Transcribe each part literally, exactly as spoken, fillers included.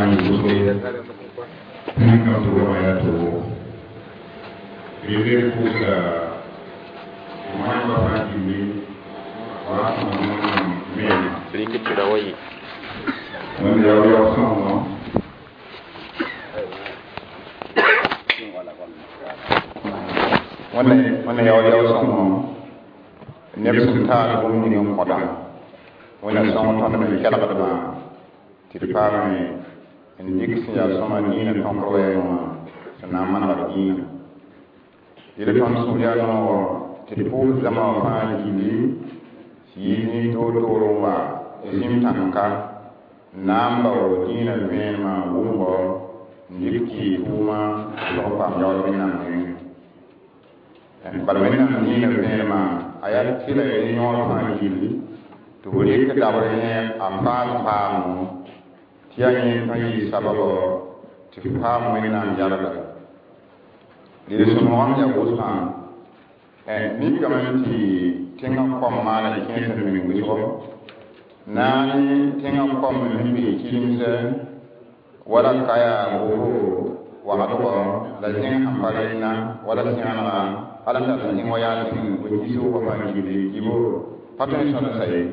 fani wuso ninka tuwa ya to ile kusa mwana fani ni wa mwana mimi Brinque tirawai wanda ya ya sama wanda wanda ya ya sama ne sun ta ko ni ne ko da wanda sama ta da kala da ba ti pa ne en dik ya sama ni ne ton ko e ma sana man da ni ile ton su ya no ti po zama fa ni ni si ni to to ro wa sim tanka namba o dina vema wumbo ndiki kuma lo pa yo bina ne bar mena ni na vema aya tila e nyor pa jili to wori ka da bare ne amba pa mo tiya ni pa yi sababo ti pa mo mena yara da dire so mo am ya wosna e ni kamanti tinga ko ma na kensa mi wiso nani tinga kom mbi kinse wala kaya go wa do la tinga hambalina wala tinga ala ta tinga waya tin go jiso ko ma jide jibo patene sona sai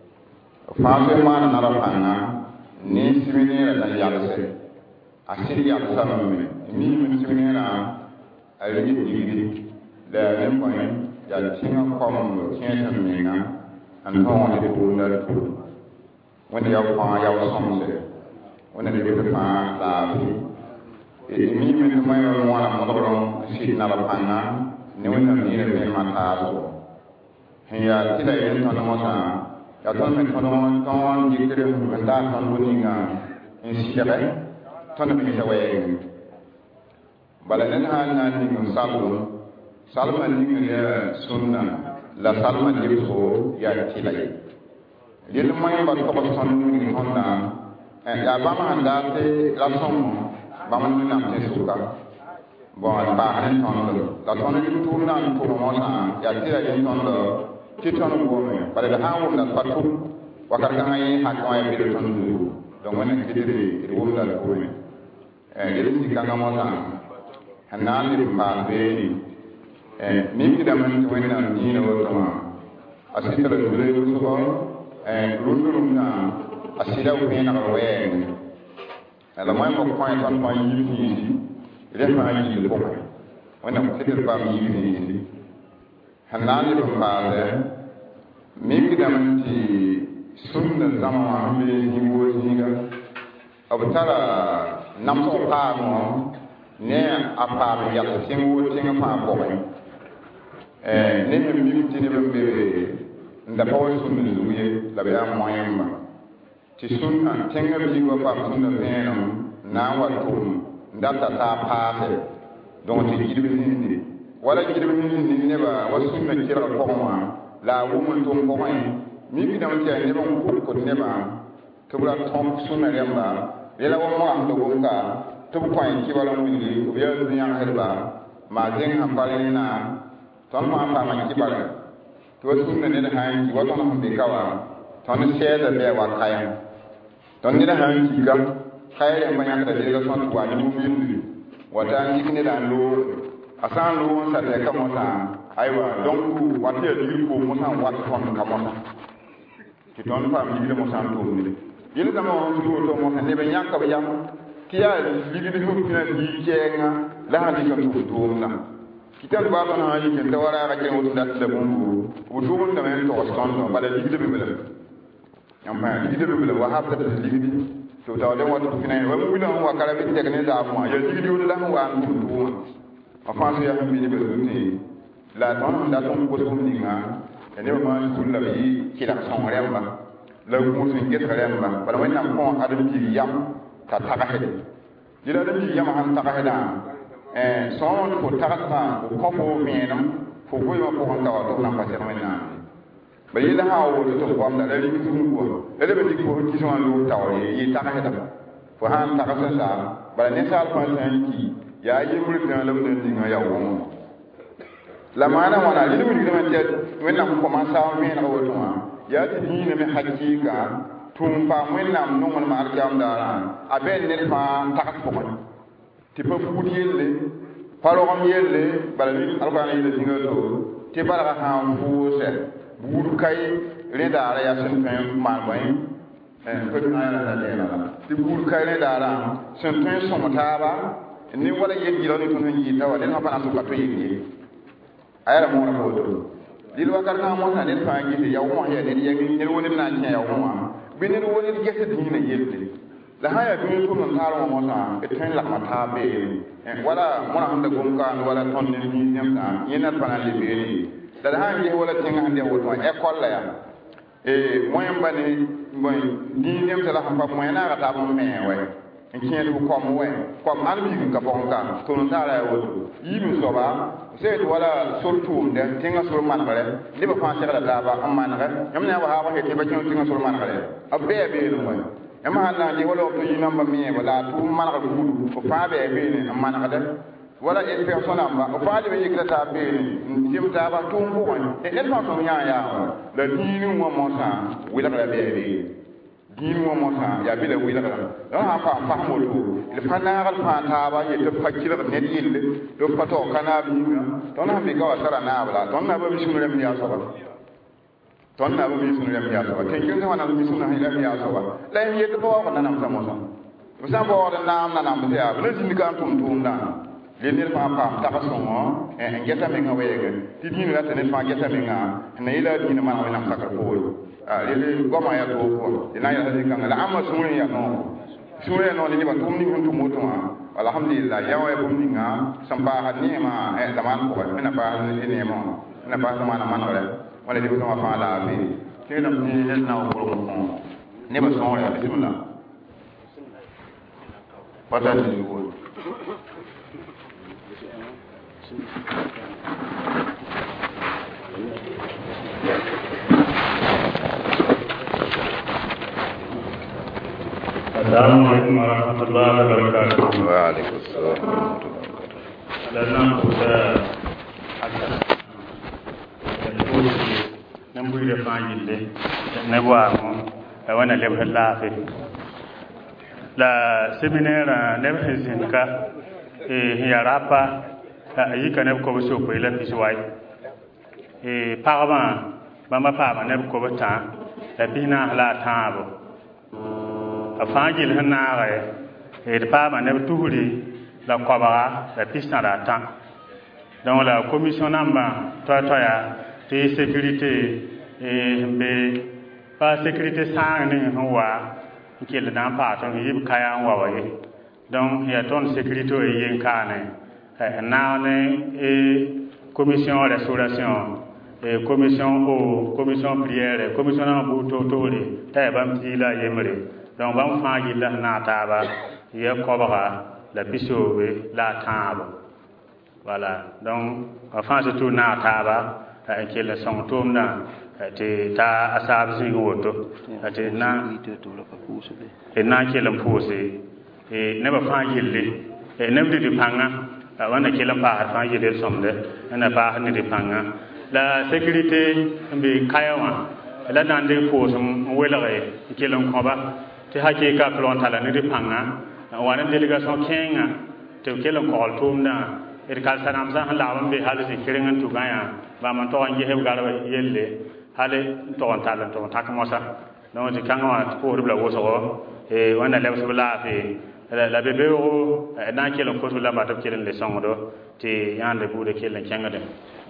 fa se ma na ra pana ni simine la yalse asiri ya sama me ni mi simine na ali jide la ne ko ya tinga kom kinse mi na an ko de to na to wanda ya fa ya somse wanda de de fa la fi e mi mi mai mo na mo do si na la pana ne wanda ni ne ma ta so he ya tila yin to mo sa ya to me to no to ji kire mo da kan mo ni nga in si ya bai to na mi sa waye bala nan ha na ni mo salu salman ni ya sunna la salman ni so ya tila yel may ba ko ko son ni honda e ya ba ma anda te la som ba ma ni na te suka bon ba han ton la ton ni tu na ko mo na ya te ya ni ton do ti ton ko me ba da ha wo na pa tu wa ka ka yi ha ko ya bi ton du do mo na ki de ri wo na ko me e yel si ka mo na hanan ni ba be ni e mi ki da man to ni na ni no to ma asita le le wo so and rundum na asida we na we ala mai mo point on point yi ni ile ma yi le ko wana ko te ba mi yi ni hanani ko ba le mi ki da man ti sunna zama mi ni wo ni ga abtara nam so pa mo ne apa mi ya ko tin wo tin pa ko eh ne mi mi ti ne be nda bawo sunna zuye la be am moyen ba ti sunna tenga bi wa pa sunna beno na wa tum nda ta ta pa se don ti gibe ni wala gibe ni ne ba wa sunna kira ko ma la wu mun tum ko mai mi bi dam ti ne ba ko ko ne ba to bra tom sunna remba le la wa mo am do ka to ko en ki wala mu ni o ya ni ya herba ma den am bale na ton ma pa ma ki bale to sunna ne da hayan ki wato nan be kawa ton se da be wa kayan ton ne da hayan ki ga kayan ma ya da de ga son wa ni mu min wata ni ne da lo asan lo sa te ka mo ta aiwa donc wata ya di ko mo san wata ton ka mo ta ki ton fa mi bi mo san to ni yele da mo to to mo ne be nya ka be yam ki ya li bi ko ki na di jenga la ha di ka to to na kitan baba na yi ken tawara ga ken wutu dat da bungu wutu mun da men to stondo bala ligide be bele yam ba ligide be bele wa habta da ligide to taw den watu finay wa mu bilan wa kala bi tek ne da mo ya ligide wutu da wa an wutu ma fa ya bi ni be ni la ton da ton ko ko ni nga ene ma sun la bi kila son remba la ko sun get remba bala wani nam ko adam bi yam ta ta ga hede dila da bi yam han ta ga heda eh son ko takata ko ko mena fo ko yo ko handa wa na passer mena ba yila ha wo to ko am da le bi tun ko le be dik ko ki son lu taw yi ta ka heda fo han ta ka sa ba ne sa ko san ki ya yi muri tan lam ne dinga ya wo la mana wana limu ni man ta wenna ko ma sa mena wo to ma ya ti ni me hakika tum pa wẽnnaam nongr maar kɛam daarã a bɩ ned fãa tags pʋgẽ tɩ pa fuud yelle pa rogem yelle bala alkoana yella zĩnga to tɩ barga sã n vʋʋsɛ buud kay rẽdaara yaa sẽn tõe n maan bõe pa ayara dɛɛla tɩ buud kay rẽdaarã sẽn tõe n sõng taaba ne wala yel yɩlg ne tõnd n yɩɩta wa ned sã pa na n sʋka to yel ye a yara moora poodo dɩl wakat kã mosã ned fãa gɩse ya wõ ya ned yɛg ned wo ned na n kẽ ya wõ wã bɩ ned wo ned ges dĩinã yelle la sã n yaa dũni tʋmd n taar wã mosã d tõe n lagma taab beene wala mõna sẽn da gom-kaand wala tõnd ne zĩig zemsã yẽ nat pa na n le beene la d sã n ges wala tẽngã sẽn dɛ woto wã ɛkɔl la yaa wẽmba ne dĩig zemsã la sẽn pa mõe naaga tab n mee wɛ n kẽed b kom wɛ kom ãn biig n ka pʋgẽ ka tʋʋm n taara yaa woto yiib n soaba sẽd wala sor tʋʋmdɛ tẽngã sor manegrɛ nebã fãa segda taaba n manegɛ yãmb ne a wa haab tɩ pa kẽ tẽngã sor manegrɛ b bɩa beene wɛ yãmb sãn na n ges wala to yĩ namba meebo la a tʋʋm manegd budu b fãa bɩa beene n manegdɛ wala inspection namba b fãa leb n yikda taab beene n zem taaba tʋʋm pʋgẽ ned fãa sõm yãa yaa wã la dĩinẽ wã mosã wɩlgra bɩa beene dĩin wã mosã yaa bɩ la wɩlgra la sã n paam fasem woto d pa naagd fãa taaba yet b pa kɩlg ned yelle tɩ b pa taoog ka naab yĩnga tõnd sẽn bɩka wa tara naab la tõnd naaba mi sũn rẽmb yaa soaba tõnd naaba mi sũn rẽmb yaa soaba tẽn-kẽng sẽn wa na mi sũn rẽmb yaa soaba la yẽm yet baoogd nanamsã mosã b sã n baoogd n naam nanamd yaa b la zĩnd ka n tʋm tʋʋmdã le ned fãa paam tag-sõngɔ n gɛta mengã wɛɛge tɩ dĩinã la tɩ ned fãa gɛta mengã n na yela dĩinã maneg wẽnnaam sakr poore rel goamã yaa toog pʋgẽ tɩ na n yɛlsa zĩ-kãngã la ãmbã sũurẽ yaa noog sũurẽ yaa noog ne nebã tʋʋm ning sẽn tʋm woto wã alhamdulillah ya wa bũmb ninga sẽn paasd neemã zamaan pʋgẽ wẽnna paasd neemã wã wẽnna paasd zamaana manegrɛ wala leb sõma fãa laabe tɩɩdame tɩ ned na n wʋrg kõ nebã sõor yaa bisimila pata tɩ zugo Assalamualaikum warahmatullahi wabarakatuh. Waalaikumsalam warahmatullahi wabarakatuh. Lana kusa haka. Nan bui da fajin dai. Na wa mu da wannan lebhin lafi. La seminara ne bizin ka eh ya rapa yi ka ne ko so ko ila biswai. Eh parma mama pa ne ko bata da bina la tabo. A fãagil sẽn naage d paama neb tusri la kobga la pistã la tã donc la commission nambã toɛ-toɛya tɩ sécurité sẽn be pa sécurité sãang ning sẽn wa n kell na n paag tõnd yib kaya n wa wa ye donc yaa tõnd sécurité wa yen kaane n naag ne commission restauration commission eau commission prière commission nambã buud toor-toore t'a yaa bãmb tɩ la yembre donc bãmb fãa gilla sẽn na n taaba ya kobga la pisoobe la a tãabo voilà donc a fãa sɩ tʋ na a taaba n kell n sõng tʋʋmdã tɩ t'a a saab zĩig woto tɩ d na n kell n pʋʋse nebã fãa gilli neb dɩ dɩ pãnga wãnda kell n paasd fãa gill d sõmde wẽnna paasd ne dɩ pãnga la sécurité n be kaya wã la na n dɩk pʋʋsem n welge n kell n kõba tɩ hakɩɩka pʋlg n tala ne dɩ pãnga n wa ne délégation kẽenga tɩ b kell n kogl tʋʋmdã d kalsa namsã sẽn lagb n be hal zĩ-kɩreng n tʋgã yã bãmb n tog n gesb garba yelle hal n tog n tall n tog n tak mosã donc tɩ kãngã wã tɩ pʋʋsd b la wʋsgo wẽnna lebsb laafɩ la be beoogo d na n kell n kosb la mat b kell n le sõngdo tɩ yãnda buudã kell n kẽngdẽ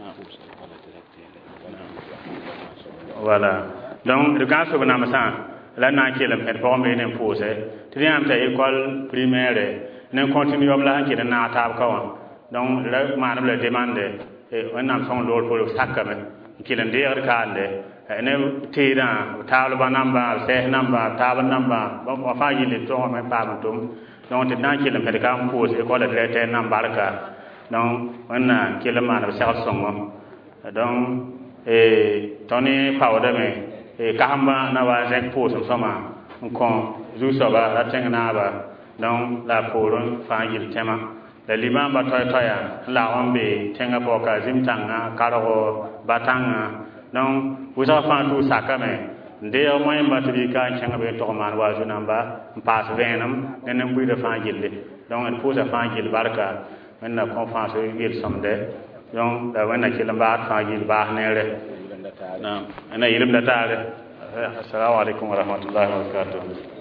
voilà donc d gãsb namsã la na n kell n pẽd pʋgẽ be ne n pʋʋse tɩ d yãmb t'a école primaire ne n continue yob la sẽn kell n naag taab ka wã donc la maaneb la demande wẽnnaam sõng loor pʋl b sakame n kell n deegd kaande ne teedã b taablbã nambã b sɛɛs nambã b taab nambã wa fãa yɩlle tõgame n paam n tʋm donc tɩ d na n kell n pẽd ka n pʋʋs école directeur nam barka donc wẽnna kell n maaneb segl sõngo donc tõnd ne paoodame kahamba na wa zẽk pʋʋsem sõma n kõ zu-soaba la tẽng naaba donc la poorẽ fãa gill tẽma la limaambã toɛ-toɛya n lagb n be tẽngã pʋgã zim-tãngã kargo batãngã donc wʋsga fãa tʋʋ sakame de ya moy mbat bi ka changa be to man wa junamba pass venam nenen buy da fa gille donc en pousa fa gille barka men na conférence yel samde donc da wana ci lamba fa gille baax neere na ana yilim da taale assalamu alaikum wa rahmatullahi wa barakatuh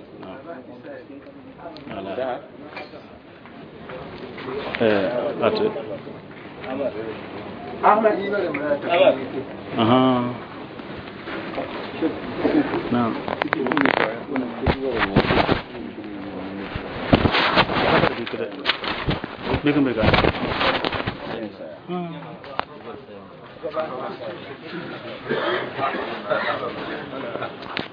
eh atu Ahmad aha نعم بيكم بيكم